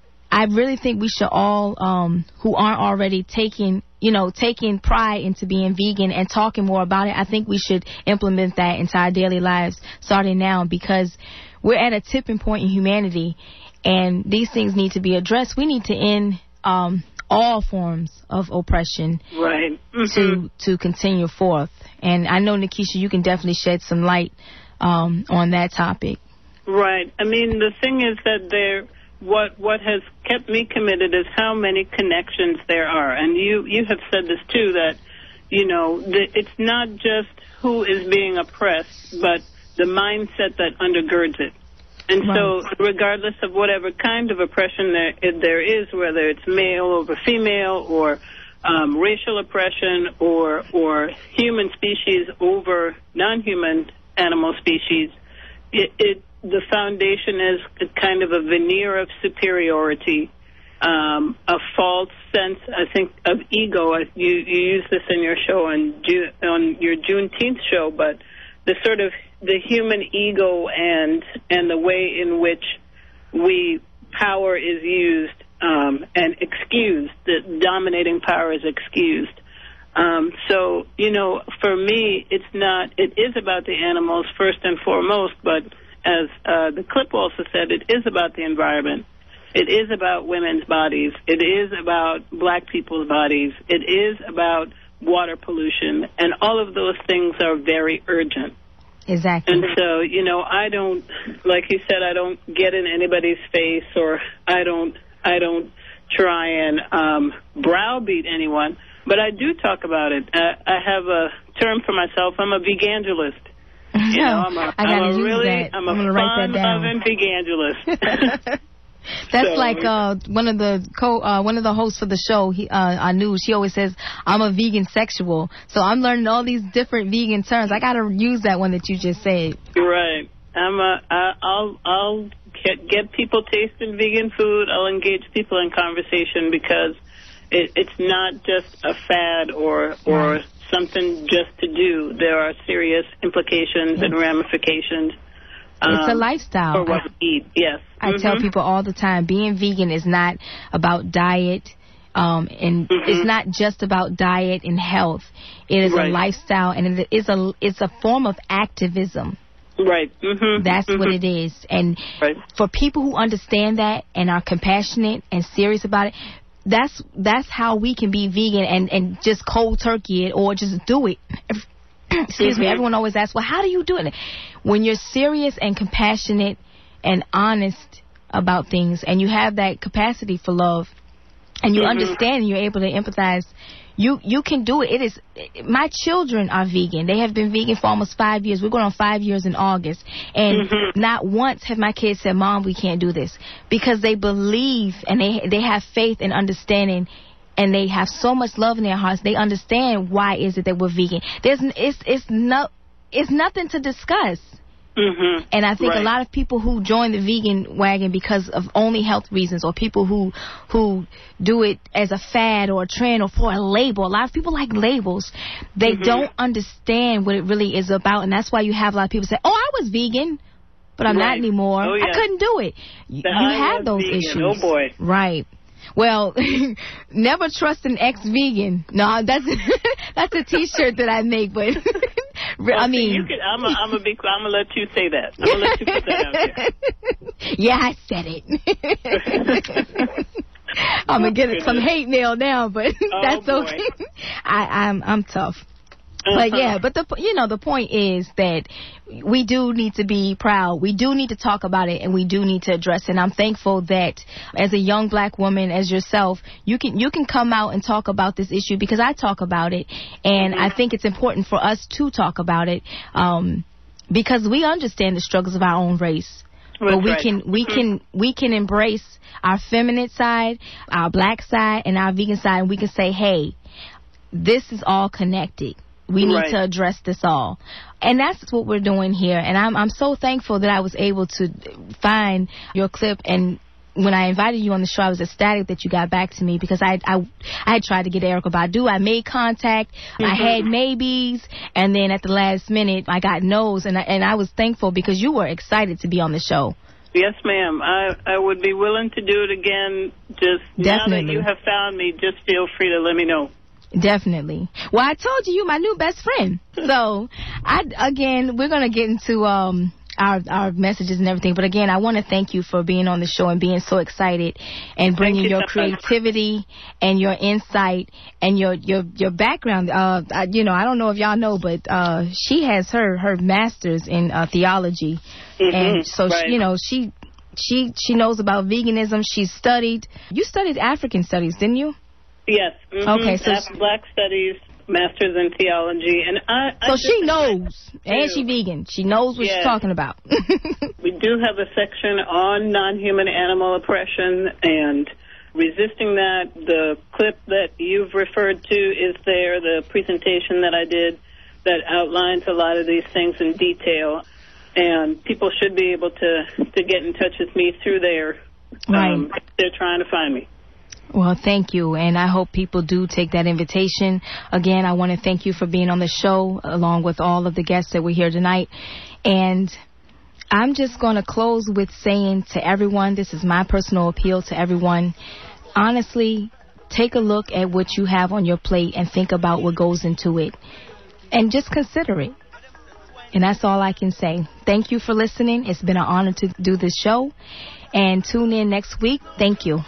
I really think we should all, um, who aren't already taking, you know, taking pride into being vegan and talking more about it, I think we should implement that into our daily lives starting now, because we're at a tipping point in humanity, and these things need to be addressed. We need to end um, all forms of oppression, right, mm-hmm. to to continue forth. And I know, Nikisha, you can definitely shed some light um, on that topic. Right. I mean, the thing is that there, what what has kept me committed is how many connections there are. And you, you have said this, too, that, you know, the, it's not just who is being oppressed, but the mindset that undergirds it. And right. so regardless of whatever kind of oppression there, there is, whether it's male over female or um, racial oppression or, or human species over non-human animal species, it, it the foundation is kind of a veneer of superiority, um, a false sense, I think, of ego. You, you use this in your show on, June, on your Juneteenth show, but the sort of the human ego and and the way in which we power is used um, and excused, the dominating power is excused. Um, so, you know, for me, it's not, it is about the animals first and foremost, but as uh, the clip also said, it is about the environment. It is about women's bodies. It is about black people's bodies. It is about water pollution. And all of those things are very urgent. Exactly. And so, you know, I don't, like you said, I don't get in anybody's face, or I don't, I don't try and um, browbeat anyone. But I do talk about it. Uh, I have a term for myself. I'm a vegangelist. You know, I'm a, I gotta I'm a use really, that. I'm a I'm write that down. fun-loving vegangelist. That's so, like uh, one of the co uh, one of the hosts for the show he, uh, on news. She always says, "I'm a vegan sexual." So I'm learning all these different vegan terms. I gotta use that one that you just said. Right. I'm a. I, I'll. I'll get, get people tasting vegan food. I'll engage people in conversation, because it, it's not just a fad or or right. something just to do. There are serious implications yes. and ramifications. It's a um, lifestyle. For what we eat, yes. I mm-hmm. tell people all the time, being vegan is not about diet. Um, and mm-hmm. it's not just about diet and health. It is right. a lifestyle, and it is a it's a form of activism. Right. Mm-hmm. That's mm-hmm. what it is. And right. for people who understand that and are compassionate and serious about it, that's that's how we can be vegan and, and just cold turkey it or just do it. Excuse mm-hmm. me. Everyone always asks, well, how do you do it? When you're serious and compassionate and honest about things, and you have that capacity for love, and you mm-hmm. understand and you're able to empathize, you you can do it. It is. My children are vegan. They have been vegan for almost five years. We're going on five years in August. And mm-hmm. not once have my kids said, Mom, we can't do this. Because they believe and they they have faith and understanding, and they have so much love in their hearts. They understand why is it that we're vegan. There's it's it's no it's nothing to discuss. Mm-hmm. And I think right. a lot of people who join the vegan wagon because of only health reasons, or people who who do it as a fad or a trend or for a label. A lot of people like labels. They mm-hmm. don't understand what it really is about, and that's why you have a lot of people say, "Oh, I was vegan, but I'm right. not anymore. Oh, yeah. I couldn't do it." You, you have those vegan. issues. Oh boy, right. Well, never trust an ex-vegan. No, that's that's a T-shirt that I make, but well, I mean, see, you could, I'm a, I'm a big, I'm gonna let you say that. I'm gonna let you put that out there. Yeah, I said it. I'm gonna get some hate mail now, but oh, that's boy. okay. I, I'm I'm tough. Uh-huh. But yeah, but the you know the point is that we do need to be proud. We do need to talk about it, and we do need to address it. And I'm thankful that as a young black woman, as yourself, you can you can come out and talk about this issue, because I talk about it, and mm-hmm. I think it's important for us to talk about it, um, because we understand the struggles of our own race. That's but we right. can we mm-hmm. can we can embrace our feminine side, our black side, and our vegan side, and we can say, hey, this is all connected. We need right. to address this all. And that's what we're doing here. And I'm I'm so thankful that I was able to find your clip. And when I invited you on the show, I was ecstatic that you got back to me, because I I, I had tried to get Erykah Badu. I made contact. Mm-hmm. I had maybes. And then at the last minute, I got no's. And I, and I was thankful because you were excited to be on the show. Yes, ma'am. I, I would be willing to do it again. Just Definitely. Now that you have found me, just feel free to let me know. Definitely. Well, I told you, you're my new best friend. So, I again, we're going to get into um our our messages and everything. But again, I want to thank you for being on the show and being so excited and bringing you your so creativity much. and your insight and your your your background. Uh, I, you know, I don't know if y'all know, but uh, she has her her master's in uh, theology, mm-hmm. and so right. she, you know she she she knows about veganism. She's studied. You studied African studies, didn't you? Yes. Mm-hmm. Okay, so After Black Studies, Masters in Theology, and I. I so she knows, and she vegan. She knows what yes. she's talking about. We do have a section on non-human animal oppression and resisting that. The clip that you've referred to is there. The presentation that I did that outlines a lot of these things in detail, and people should be able to to get in touch with me through there. Right. Um, they're trying to find me. Well, thank you, and I hope people do take that invitation. Again, I want to thank you for being on the show, along with all of the guests that were here tonight. And I'm just going to close with saying to everyone, this is my personal appeal to everyone, honestly, take a look at what you have on your plate and think about what goes into it. And just consider it. And that's all I can say. Thank you for listening. It's been an honor to do this show. And tune in next week. Thank you.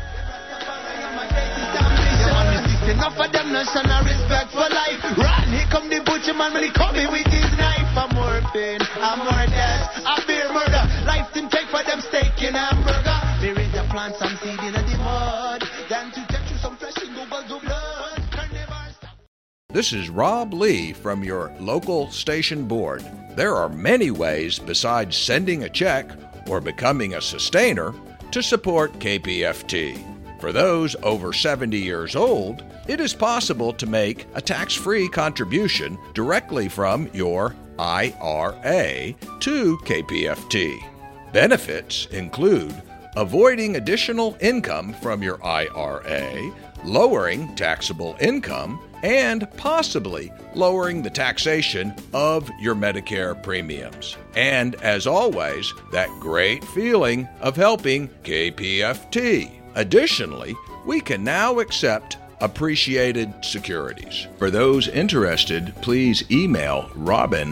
Enough of them not showing no respect for life. Run, here come the butcher man when he coming with his knife. I'm more pain, I'm more death, I fear murder. Life didn't take for them steak and hamburger. There is a plant, some seed in the mud. Then to take you some flesh and go buzz of blood. This is Rob Lee from your local station board. There are many ways besides sending a check or becoming a sustainer to support K P F T. For those over seventy years old, it is possible to make a tax-free contribution directly from your I R A to K P F T. Benefits include avoiding additional income from your I R A, lowering taxable income, and possibly lowering the taxation of your Medicare premiums. And as always, that great feeling of helping K P F T. Additionally, we can now accept appreciated securities. For those interested, please email Robin